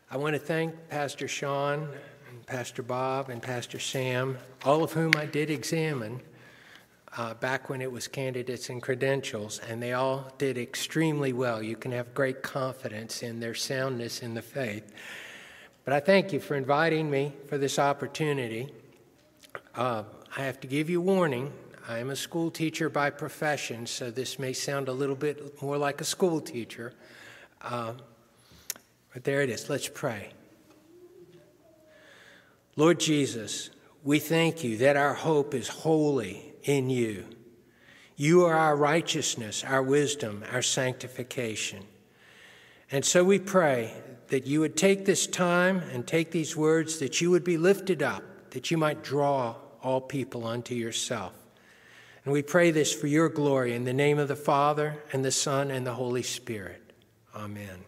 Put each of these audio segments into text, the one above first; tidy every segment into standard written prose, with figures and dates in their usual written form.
I want to thank Pastor Sean, and Pastor Bob, and Pastor Sam, all of whom I did examine back when it was candidates and credentials, and they all did extremely well. You can have great confidence in their soundness in the faith. But I thank you for inviting me for this opportunity. I have to give you warning. I am a school teacher by profession, so this may sound a little bit more like a school teacher. But there it is. Let's pray. Lord Jesus, we thank you that our hope is wholly in you. You are our righteousness, our wisdom, our sanctification. And so we pray that you would take this time and take these words, that you would be lifted up, that you might draw all people unto yourself. And we pray this for your glory in the name of the Father and the Son and the Holy Spirit. Amen.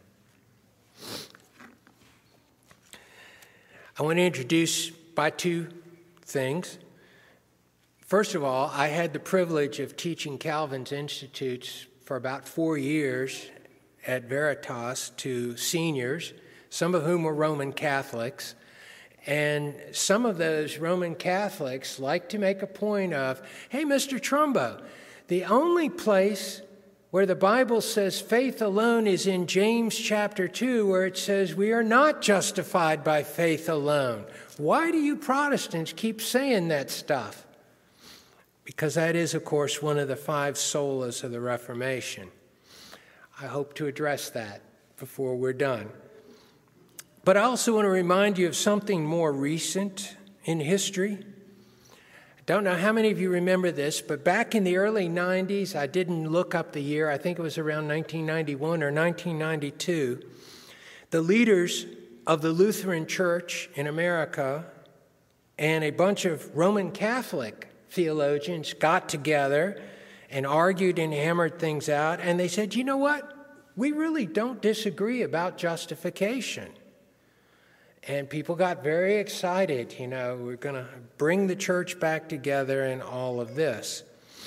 I want to introduce by two things. First of all, I had the privilege of teaching Calvin's Institutes for about 4 years at Veritas to seniors, some of whom were Roman Catholics. And some of those Roman Catholics like to make a point of, hey, Mr. Trumbo, the only place where the Bible says faith alone is in James chapter 2, where it says we are not justified by faith alone. Why do you Protestants keep saying that stuff? Because that is, of course, one of the 5 solas of the Reformation. I hope to address that before we're done. But I also want to remind you of something more recent in history. I don't know how many of you remember this, but back in the early 90s, I didn't look up the year, I think it was around 1991 or 1992, the leaders of the Lutheran Church in America and a bunch of Roman Catholic theologians got together and argued and hammered things out, and they said, you know what? We really don't disagree about justification. And people got very excited, we're going to bring the church back together and all of this.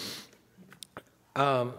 And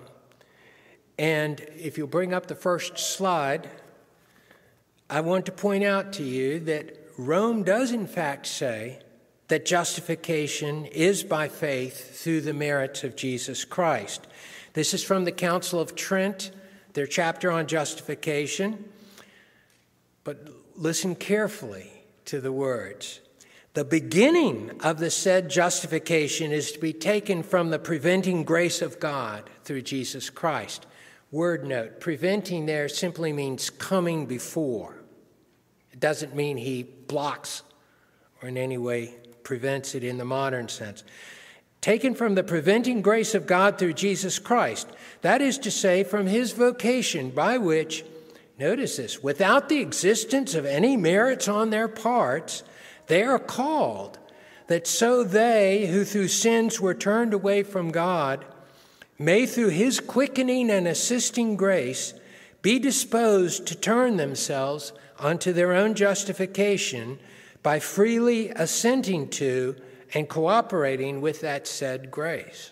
if you'll bring up the first slide, I want to point out to you that Rome does in fact say that justification is by faith through the merits of Jesus Christ. This is from the Council of Trent, their chapter on justification. But listen carefully to the words. The beginning of the said justification is to be taken from the preventing grace of God through Jesus Christ. Word note, preventing there simply means coming before. It doesn't mean he blocks or in any way prevents it in the modern sense. Taken from the preventing grace of God through Jesus Christ. That is to say, from his vocation by which, notice this, without the existence of any merits on their parts, they are called, that so they who through sins were turned away from God may through his quickening and assisting grace be disposed to turn themselves unto their own justification by freely assenting to and cooperating with that said grace.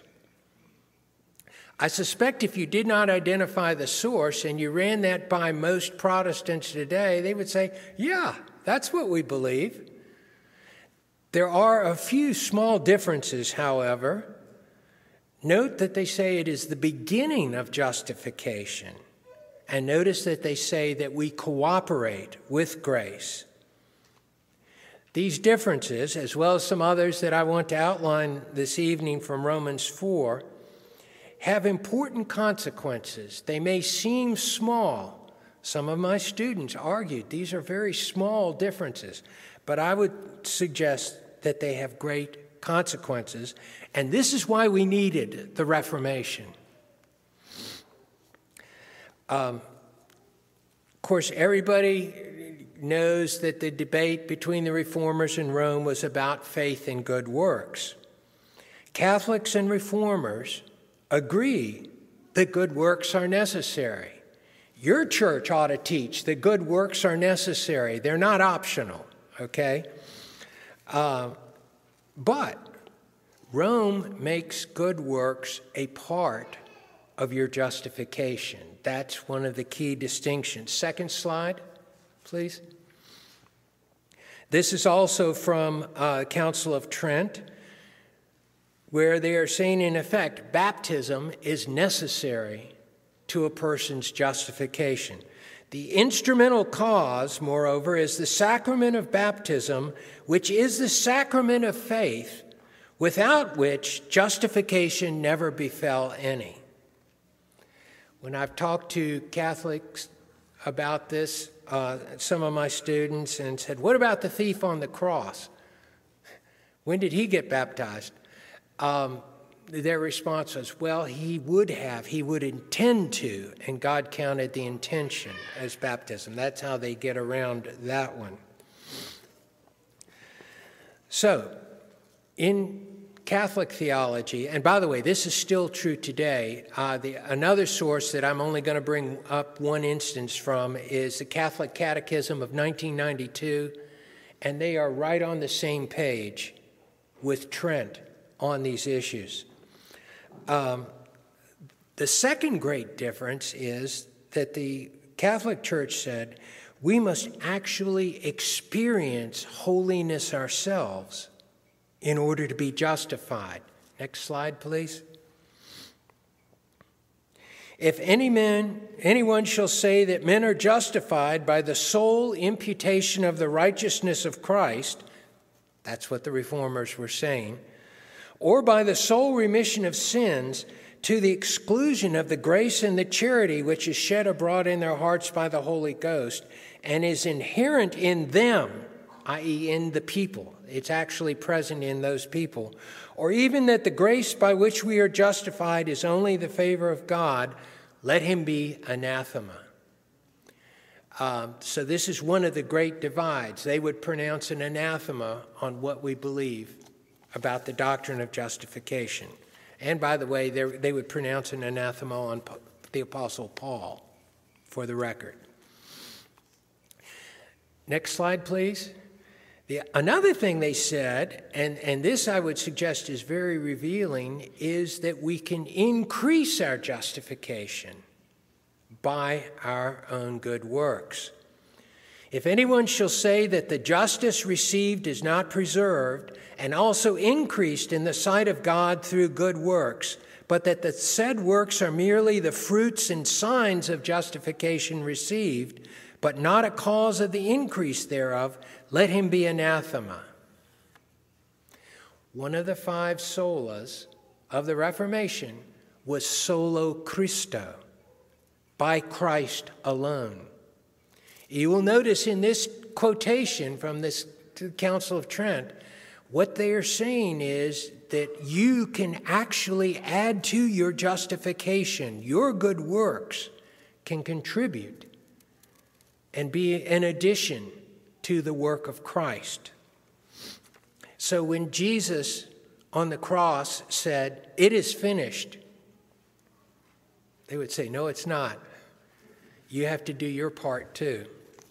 I suspect if you did not identify the source and you ran that by most Protestants today, they would say, yeah, that's what we believe. There are a few small differences, however. Note that they say it is the beginning of justification. And notice that they say that we cooperate with grace. These differences, as well as some others that I want to outline this evening from Romans 4, have important consequences. They may seem small. Some of my students argued these are very small differences, but I would suggest that they have great consequences, and this is why we needed the Reformation. Of course, everybody knows that the debate between the Reformers and Rome was about faith and good works. Catholics and Reformers agree that good works are necessary. Your church ought to teach that good works are necessary. They're not optional, okay? But Rome makes good works a part of your justification. That's one of the key distinctions. Second slide, please. This is also from Council of Trent, where they are saying, in effect, baptism is necessary to a person's justification. The instrumental cause, moreover, is the sacrament of baptism, which is the sacrament of faith, without which justification never befell any. When I've talked to Catholics about this, some of my students, and said, what about the thief on the cross? When did he get baptized? Their response was, well, he would intend to, and God counted the intention as baptism. That's how they get around that one. So, in Catholic theology, and by the way, this is still true today, another source that I'm only going to bring up one instance from is the Catholic Catechism of 1992, and they are right on the same page with Trent on these issues. The second great difference is that the Catholic Church said we must actually experience holiness ourselves in order to be justified. Next slide, please. If anyone shall say that men are justified by the sole imputation of the righteousness of Christ, that's what the Reformers were saying, or by the sole remission of sins, to the exclusion of the grace and the charity which is shed abroad in their hearts by the Holy Ghost, and is inherent in them, i.e. in the people. It's actually present in those people. Or even that the grace by which we are justified is only the favor of God, let him be anathema. So this is one of the great divides. They would pronounce an anathema on what we believe about the doctrine of justification. And by the way, they would pronounce an anathema on the Apostle Paul, for the record. Next slide, please. Another thing they said, and this I would suggest is very revealing, is that we can increase our justification by our own good works. If anyone shall say that the justice received is not preserved, and also increased in the sight of God through good works, but that the said works are merely the fruits and signs of justification received, but not a cause of the increase thereof, let him be anathema. One of the 5 solas of the Reformation was solo Christo, by Christ alone. You will notice in this quotation from this Council of Trent, what they are saying is that you can actually add to your justification. Your good works can contribute and be an addition to the work of Christ. So when Jesus on the cross said, "It is finished," they would say, "No, it's not. You have to do your part too."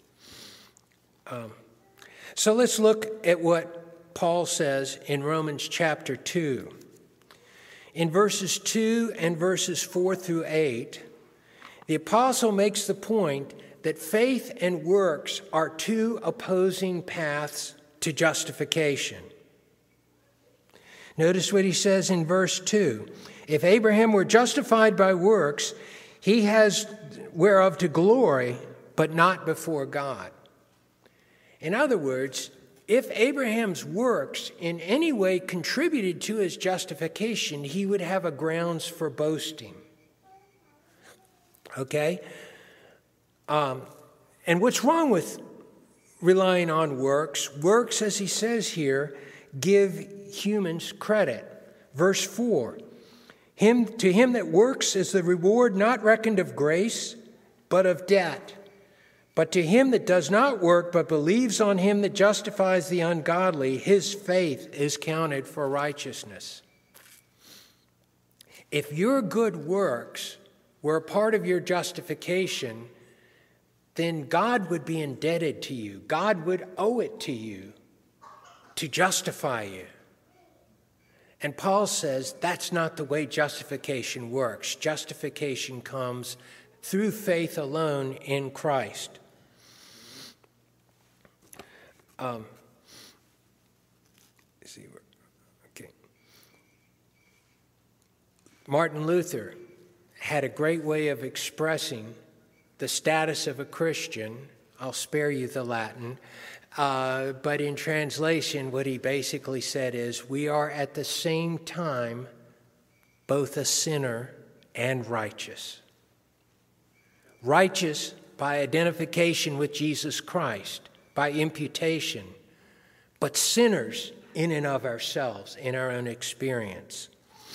So let's look at what Paul says in Romans chapter 2. In verses 2 and verses 4 through 8, the apostle makes the point that faith and works are 2 opposing paths to justification. Notice what he says in verse 2. If Abraham were justified by works, he has whereof to glory, but not before God. In other words, if Abraham's works in any way contributed to his justification, he would have a grounds for boasting. Okay? And what's wrong with relying on works? Works, as he says here, give humans credit. Verse 4, to him that works is the reward not reckoned of grace, but of debt. But to him that does not work, but believes on him that justifies the ungodly, his faith is counted for righteousness. If your good works were a part of your justification, then God would be indebted to you. God would owe it to you to justify you. And Paul says that's not the way justification works. Justification comes through faith alone in Christ. see where, okay. Martin Luther had a great way of expressing the status of a Christian. I'll spare you the Latin. But in translation, what he basically said is, we are at the same time both a sinner and righteous. Righteous by identification with Jesus Christ, by imputation, but sinners in and of ourselves, in our own experience.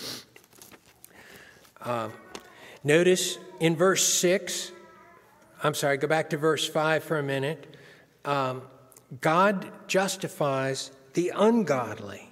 Notice in verse 6, go back to verse 5 for a minute. God justifies the ungodly,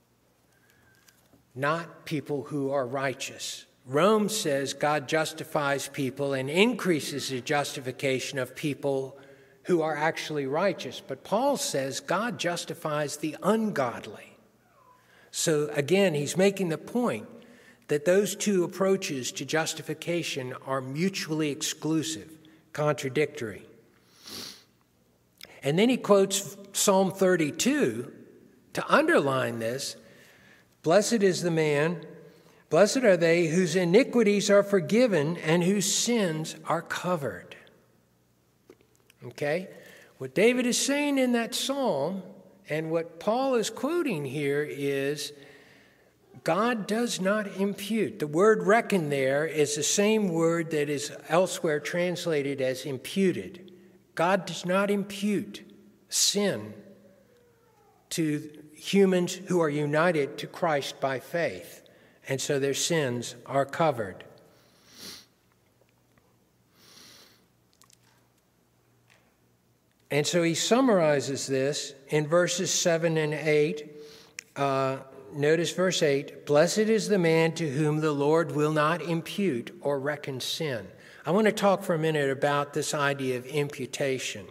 not people who are righteous. Rome says God justifies people and increases the justification of people who are actually righteous. But Paul says God justifies the ungodly. So again, he's making the point that those two approaches to justification are mutually exclusive, contradictory. And then he quotes Psalm 32 to underline this. Blessed is the man, blessed are they whose iniquities are forgiven and whose sins are covered. Okay? What David is saying in that psalm and what Paul is quoting here is God does not impute. The word reckon there is the same word that is elsewhere translated as imputed. God does not impute sin to humans who are united to Christ by faith, and so their sins are covered. And so he summarizes this in verses 7 and 8. Notice verse 8, blessed is the man to whom the Lord will not impute or reckon sin. I want to talk for a minute about this idea of imputation.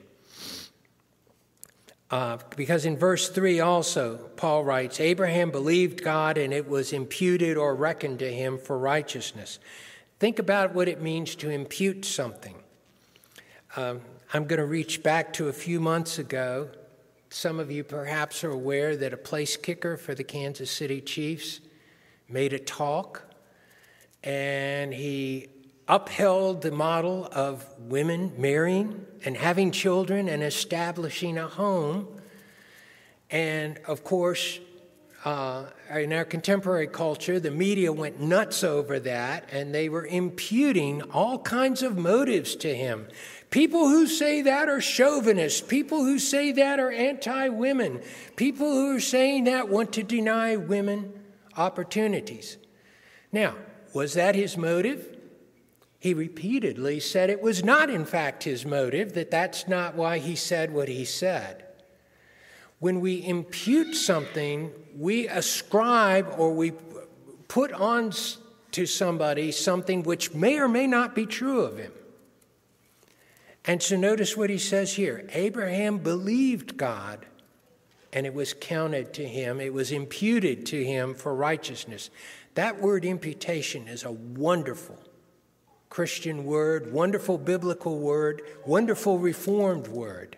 Because in verse 3 also, Paul writes, Abraham believed God and it was imputed or reckoned to him for righteousness. Think about what it means to impute something. I'm going to reach back to a few months ago. Some of you perhaps are aware that a place kicker for the Kansas City Chiefs made a talk, and he upheld the model of women marrying and having children and establishing a home. And of course, in our contemporary culture, the media went nuts over that, and they were imputing all kinds of motives to him. People who say that are chauvinists. People who say that are anti-women. People who are saying that want to deny women opportunities. Now, was that his motive? He repeatedly said it was not, in fact, his motive, that's not why he said what he said. When we impute something, we ascribe or we put on to somebody something which may or may not be true of him. And so notice what he says here. Abraham believed God, and it was counted to him. It was imputed to him for righteousness. That word imputation is a wonderful Christian word, wonderful biblical word, wonderful Reformed word.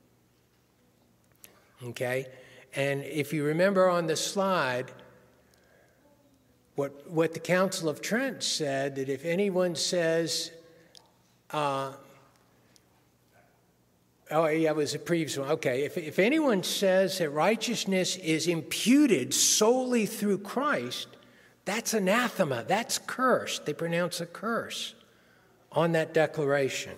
Okay? And if you remember on the slide, what the Council of Trent said, that if anyone says, it was a previous one. Okay, if anyone says that righteousness is imputed solely through Christ, that's anathema, that's cursed. They pronounce a curse on that declaration.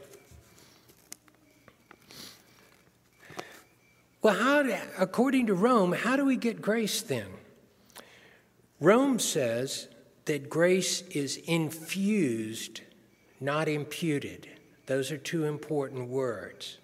Well, according to Rome, how do we get grace then? Rome says that grace is infused, not imputed. Those are two important words.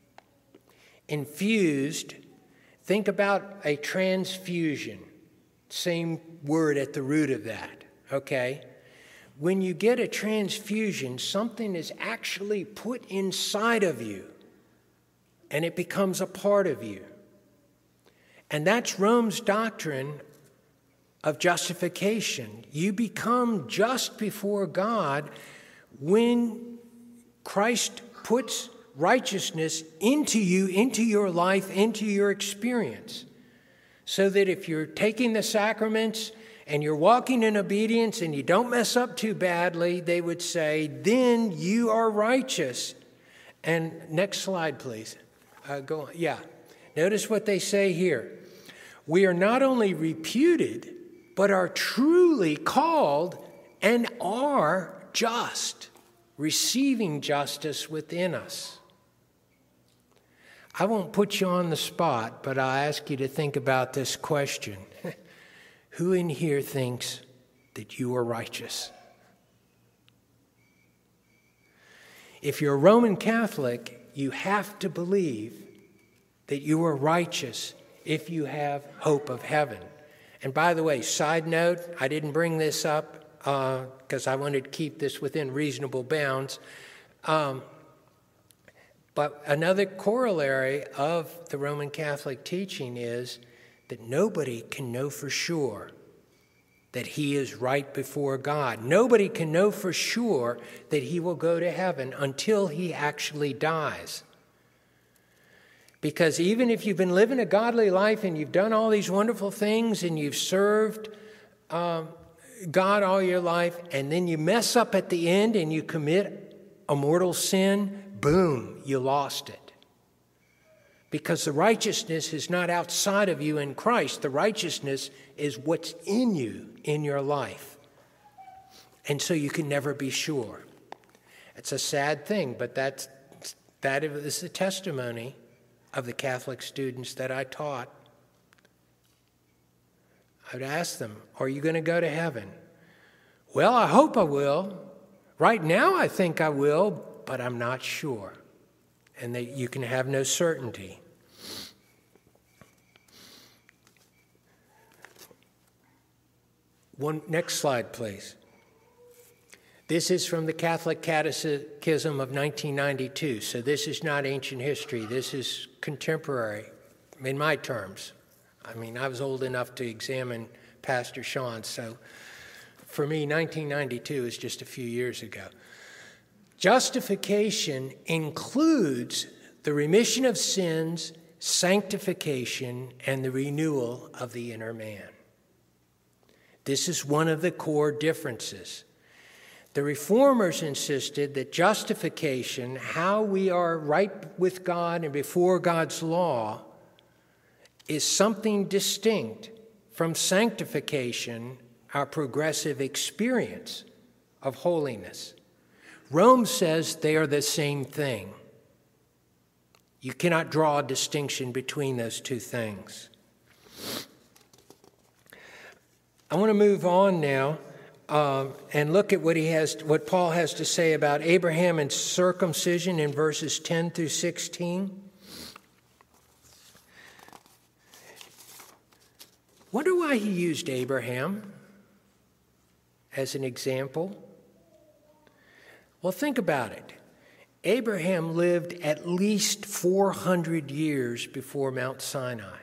Infused, think about a transfusion, same word at the root of that, okay? When you get a transfusion, something is actually put inside of you, and it becomes a part of you. And that's Rome's doctrine of justification. You become just before God when Christ puts righteousness into you, into your life, into your experience. so that if you're taking the sacraments and you're walking in obedience and you don't mess up too badly, they would say, then you are righteous. And next slide, please. Go on. Yeah. Notice what they say here. We are not only reputed, but are truly called and are just, receiving justice within us. I won't put you on the spot, but I'll ask you to think about this question. Who in here thinks that you are righteous? If you're a Roman Catholic, you have to believe that you are righteous if you have hope of heaven. And by the way, side note, I didn't bring this up because I wanted to keep this within reasonable bounds. But another corollary of the Roman Catholic teaching is that nobody can know for sure that he is right before God. Nobody can know for sure that he will go to heaven until he actually dies. Because even if you've been living a godly life and you've done all these wonderful things and you've served God all your life, and then you mess up at the end and you commit a mortal sin, boom, you lost it. Because the righteousness is not outside of you in Christ. The righteousness is what's in you in your life. And so you can never be sure. It's a sad thing, but that is the testimony of the Catholic students that I taught. I would ask them, are you going to go to heaven? Well, I hope I will. Right now I think I will, but I'm not sure. And you can have no certainty. Next slide, please. This is from the Catholic Catechism of 1992, so this is not ancient history. This is contemporary, in my terms. I mean, I was old enough to examine Pastor Sean, so for me, 1992 is just a few years ago. Justification includes the remission of sins, sanctification, and the renewal of the inner man. This is one of the core differences. The Reformers insisted that justification, how we are right with God and before God's law, is something distinct from sanctification, our progressive experience of holiness. Rome says they are the same thing. You cannot draw a distinction between those two things. I want to move on now and look at what Paul has to say about Abraham and circumcision in verses 10 through 16. Wonder why he used Abraham as an example? Well, think about it. Abraham lived at least 400 years before Mount Sinai.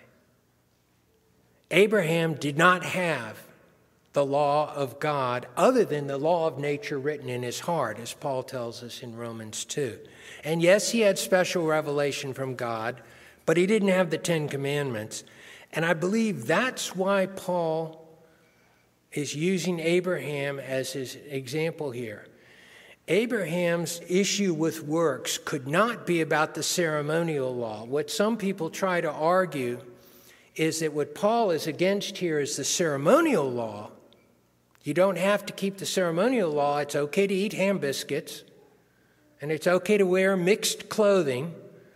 Abraham did not have the law of God other than the law of nature written in his heart, as Paul tells us in Romans 2. And yes, he had special revelation from God, but he didn't have the Ten Commandments. And I believe that's why Paul is using Abraham as his example here. Abraham's issue with works could not be about the ceremonial law. What some people try to argue is that what Paul is against here is the ceremonial law. You don't have to keep the ceremonial law. It's okay to eat ham biscuits, and it's okay to wear mixed clothing,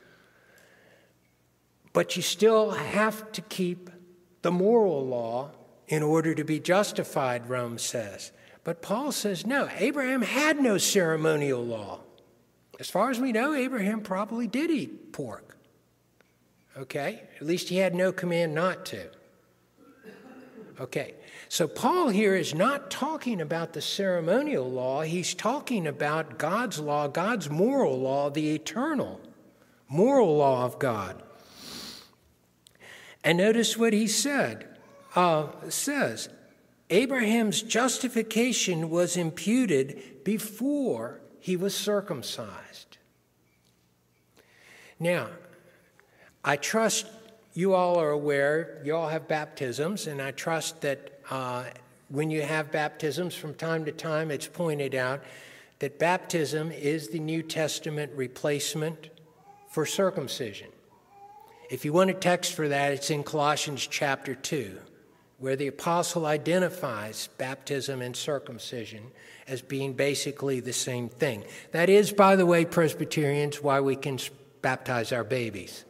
but you still have to keep the moral law in order to be justified, Rome says. But Paul says, no, Abraham had no ceremonial law. As far as we know, Abraham probably did eat pork. Okay? At least he had no command not to. Okay. So Paul here is not talking about the ceremonial law. He's talking about God's law, God's moral law, the eternal moral law of God. And notice what he says, Abraham's justification was imputed before he was circumcised. Now, I trust you all are aware, you all have baptisms, and I trust that when you have baptisms from time to time, it's pointed out that baptism is the New Testament replacement for circumcision. If you want a text for that, it's in Colossians chapter 2, where the apostle identifies baptism and circumcision as being basically the same thing. That is, by the way, Presbyterians, why we can baptize our babies.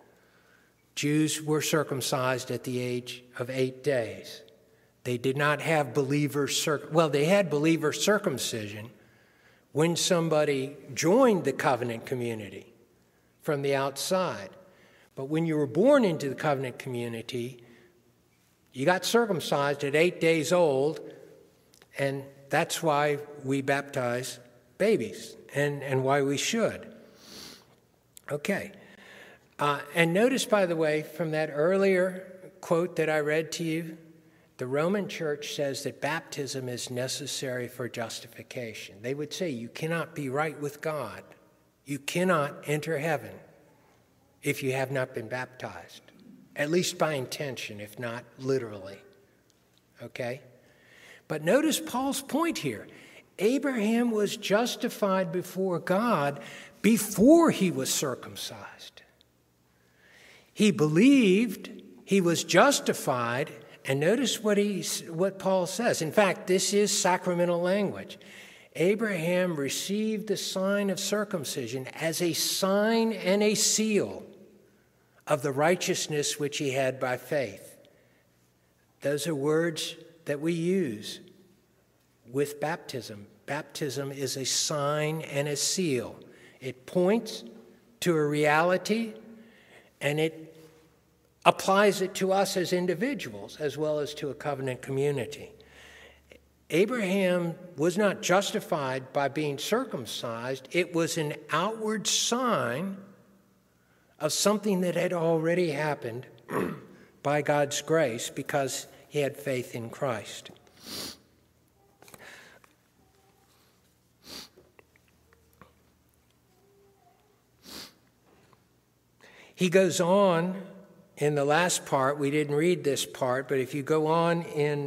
Jews were circumcised at the age of 8 days. They did not have they had believer circumcision when somebody joined the covenant community from the outside. But when you were born into the covenant community, you got circumcised at 8 days old, and that's why we baptize babies and why we should. Okay. And notice, by the way, from that earlier quote that I read to you, the Roman Church says that baptism is necessary for justification. They would say you cannot be right with God. You cannot enter heaven if you have not been baptized, at least by intention, if not literally. Okay? But notice Paul's point here. Abraham was justified before God before he was circumcised. He believed, he was justified, and notice what Paul says. In fact, this is sacramental language. Abraham received the sign of circumcision as a sign and a seal of the righteousness which he had by faith. Those are words that we use with baptism. Baptism is a sign and a seal. It points to a reality, and it applies it to us as individuals as well as to a covenant community. Abraham was not justified by being circumcised. It was an outward sign of something that had already happened by God's grace because he had faith in Christ. He goes on in the last part. We didn't read this part, but if you go on in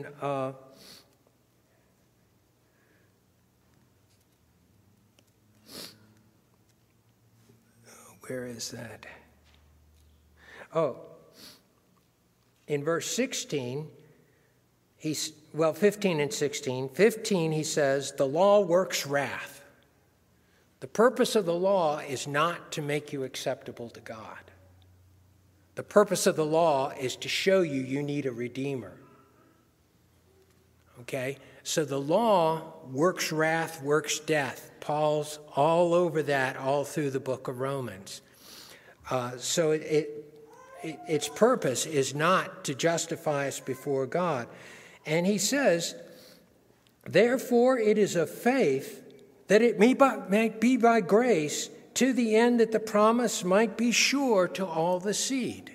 where is that? In verse 16, 15 and 16. 15, he says, the law works wrath. The purpose of the law is not to make you acceptable to God. The purpose of the law is to show you need a redeemer. Okay? So the law works wrath, works death. Paul's all over that all through the book of Romans. So its purpose is not to justify us before God. And he says, therefore it is of faith that it may be by grace, to the end that the promise might be sure to all the seed.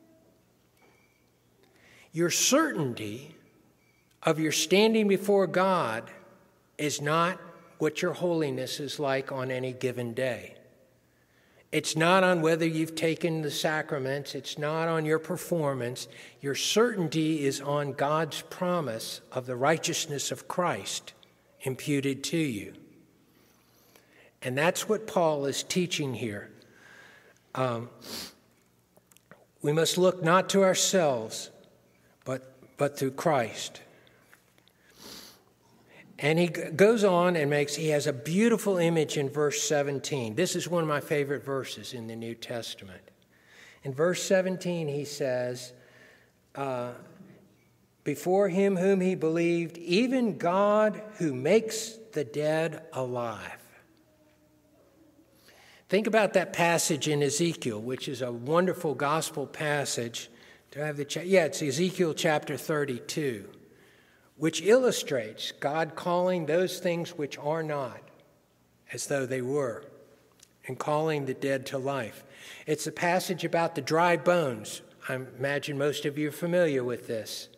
Your certainty of your standing before God is not what your holiness is like on any given day. It's not on whether you've taken the sacraments. It's not on your performance. Your certainty is on God's promise of the righteousness of Christ imputed to you. And that's what Paul is teaching here. We must look not to ourselves, but to Christ. And he goes on and he has a beautiful image in verse 17. This is one of my favorite verses in the New Testament. In verse 17, he says, before him whom he believed, even God who makes the dead alive. Think about that passage in Ezekiel, which is a wonderful gospel passage. It's Ezekiel chapter 32, which illustrates God calling those things which are not as though they were, and calling the dead to life. It's a passage about the dry bones. I imagine most of you are familiar with this.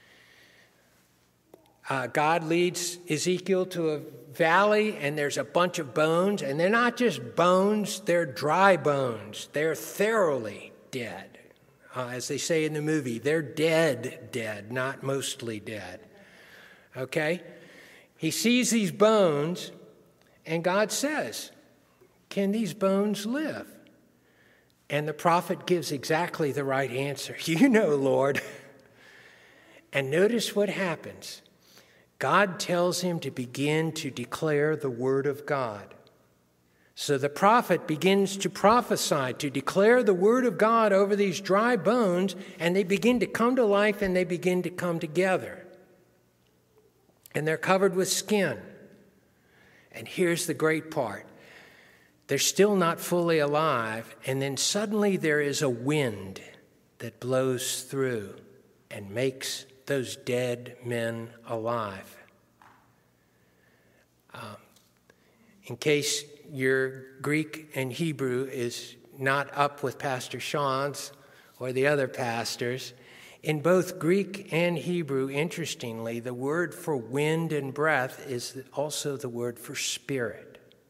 God leads Ezekiel to a valley, and there's a bunch of bones, and they're not just bones, they're dry bones. They're thoroughly dead. As they say in the movie, they're dead, not mostly dead. Okay? He sees these bones, and God says, can these bones live? And the prophet gives exactly the right answer. You know, Lord. And notice what happens. God tells him to begin to declare the word of God. So the prophet begins to prophesy, to declare the word of God over these dry bones, and they begin to come to life and they begin to come together. And they're covered with skin. And here's the great part. They're still not fully alive, and then suddenly there is a wind that blows through and makes those dead men alive. In case your Greek and Hebrew is not up with Pastor Sean's or the other pastors, in both Greek and Hebrew, interestingly, the word for wind and breath is also the word for spirit.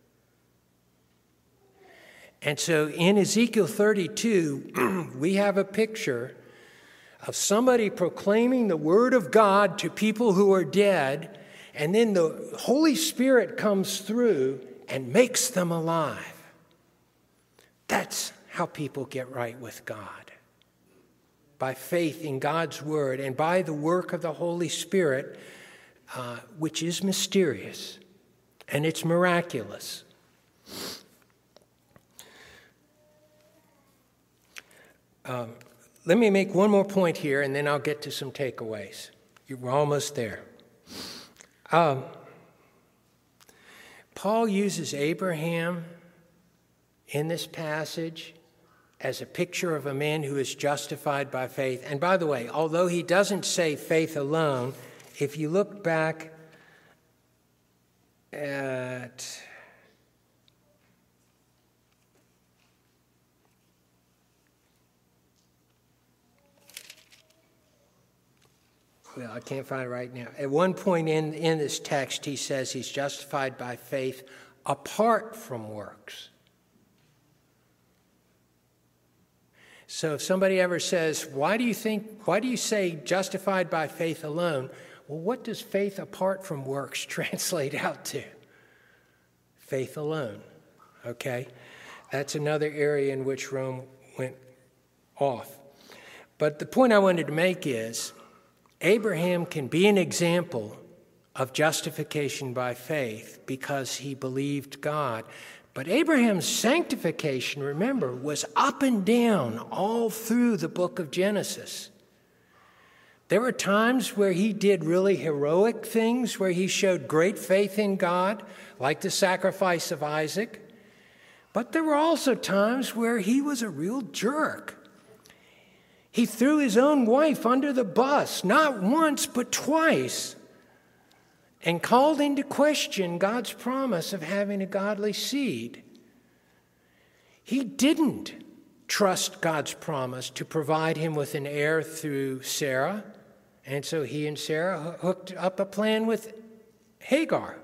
And so in Ezekiel 32, we have a picture of somebody proclaiming the word of God to people who are dead, and then the Holy Spirit comes through and makes them alive. That's how people get right with God. By faith in God's word and by the work of the Holy Spirit, which is mysterious and it's miraculous. Let me make one more point here, and then I'll get to some takeaways. We're almost there. Paul uses Abraham in this passage as a picture of a man who is justified by faith. And by the way, although he doesn't say faith alone, if you look back at well, I can't find it right now. At one point in this text, he says he's justified by faith apart from works. So if somebody ever says, why do you say justified by faith alone? Well, what does faith apart from works translate out to? Faith alone, okay? That's another area in which Rome went off. But the point I wanted to make is, Abraham can be an example of justification by faith because he believed God. But Abraham's sanctification, remember, was up and down all through the book of Genesis. There were times where he did really heroic things, where he showed great faith in God, like the sacrifice of Isaac. But there were also times where he was a real jerk. He threw his own wife under the bus, not once, but twice, and called into question God's promise of having a godly seed. He didn't trust God's promise to provide him with an heir through Sarah, and so he and Sarah hooked up a plan with Hagar.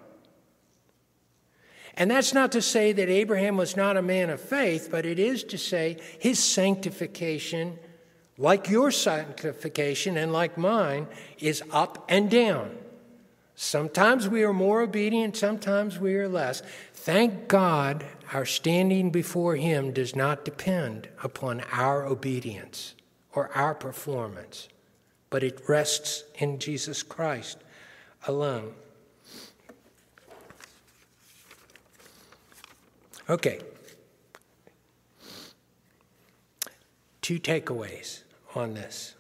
And that's not to say that Abraham was not a man of faith, but it is to say his sanctification, like your sanctification and like mine, is up and down. Sometimes we are more obedient, sometimes we are less. Thank God our standing before him does not depend upon our obedience or our performance, but it rests in Jesus Christ alone. Okay. 2 takeaways on this.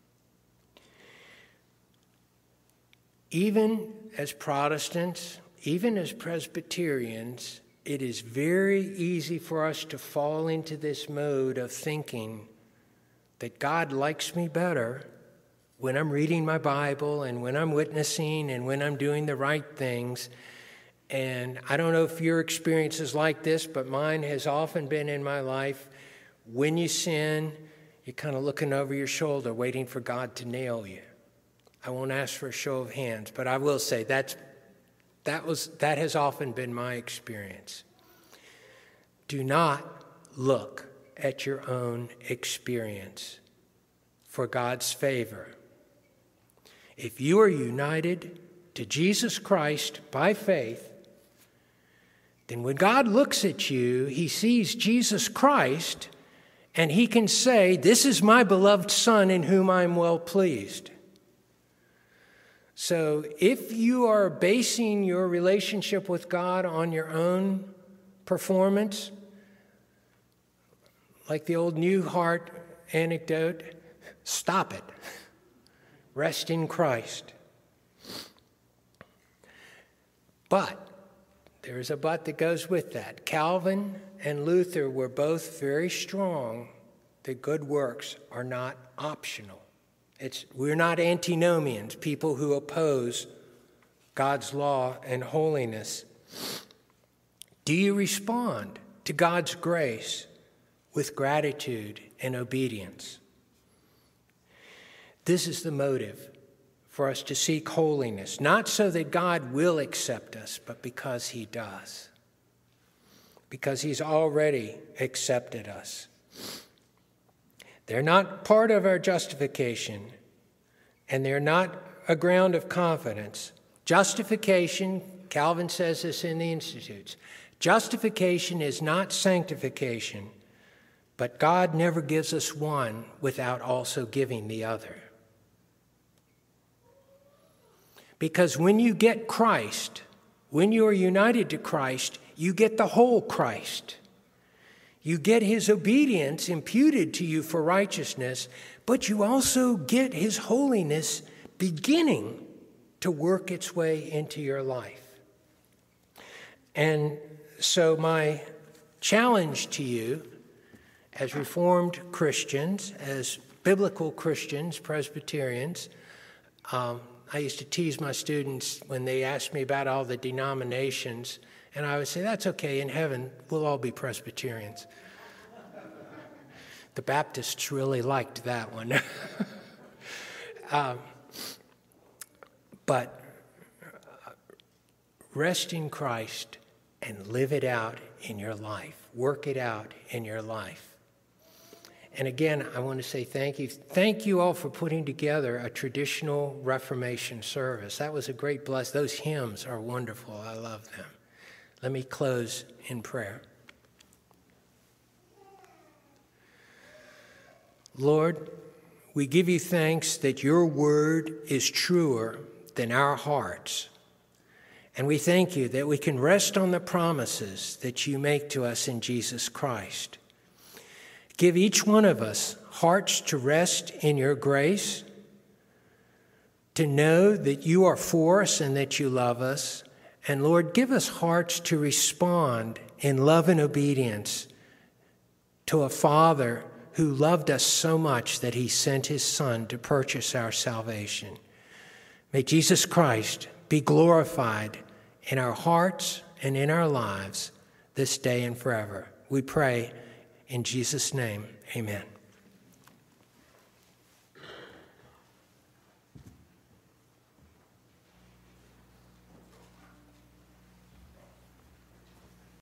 Even as Protestants, even as Presbyterians, it is very easy for us to fall into this mode of thinking that God likes me better when I'm reading my Bible and when I'm witnessing and when I'm doing the right things. And I don't know if your experience is like this, but mine has often been in my life. When you sin, you're kind of looking over your shoulder, waiting for God to nail you. I won't ask for a show of hands, but I will say that has often been my experience. Do not look at your own experience. for God's favor. If you are united to Jesus Christ by faith, then when God looks at you, he sees Jesus Christ, and he can say, "This is my beloved Son in whom I am well pleased." So if you are basing your relationship with God on your own performance, like the old Newhart anecdote, stop it. Rest in Christ. But there is a but that goes with that. Calvin and Luther were both very strong that good works are not optional. We're not antinomians, people who oppose God's law and holiness. Do you respond to God's grace with gratitude and obedience? This is the motive for us to seek holiness, not so that God will accept us, but because he does, because he's already accepted us. They're not part of our justification, and they're not a ground of confidence. Justification, Calvin says this in the Institutes, justification is not sanctification, but God never gives us one without also giving the other. Because when you get Christ, when you are united to Christ, you get the whole Christ. You get his obedience imputed to you for righteousness, but you also get his holiness beginning to work its way into your life. And so my challenge to you as Reformed Christians, as biblical Christians, Presbyterians, I used to tease my students when they asked me about all the denominations, and I would say, that's okay, in heaven, we'll all be Presbyterians. The Baptists really liked that one. But rest in Christ and live it out in your life. Work it out in your life. And again, I want to say thank you. Thank you all for putting together a traditional Reformation service. That was a great blessing. Those hymns are wonderful. I love them. Let me close in prayer. Lord, we give you thanks that your word is truer than our hearts. And we thank you that we can rest on the promises that you make to us in Jesus Christ. Give each one of us hearts to rest in your grace, to know that you are for us and that you love us. And Lord, give us hearts to respond in love and obedience to a Father who loved us so much that he sent his Son to purchase our salvation. May Jesus Christ be glorified in our hearts and in our lives this day and forever. We pray in Jesus' name, amen.